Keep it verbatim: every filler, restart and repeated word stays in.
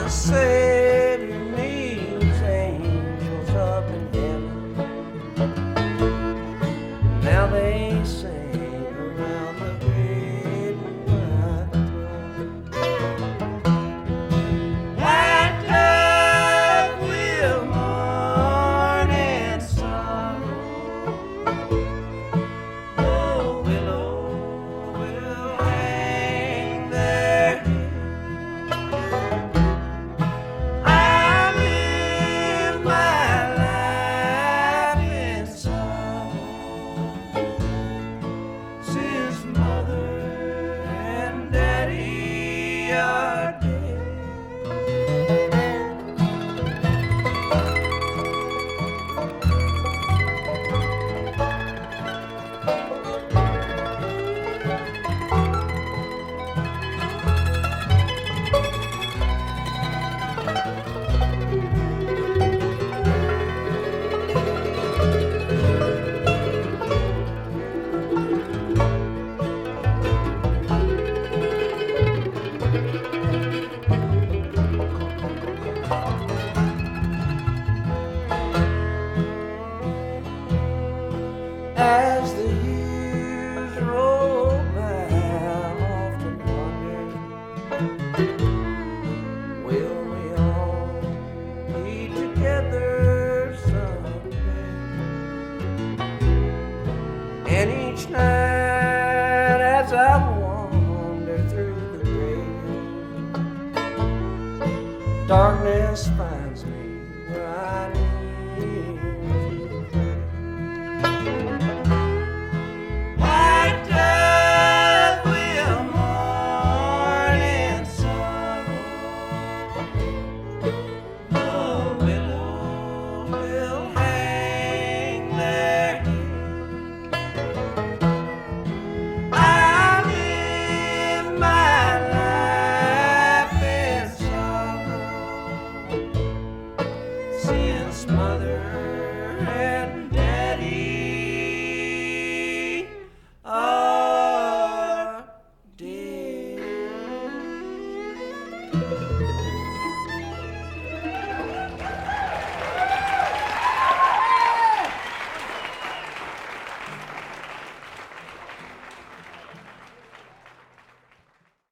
the Savior needs angels up in heaven. Now they sing around the great white throne. White dove will mourn and sorrow. The willow will hang their head. I live my life in sorrow since mother and daddy are dead. As the years roll by, I often wonder, will we all be together someday? And each night as I wander through the grave, darkness finds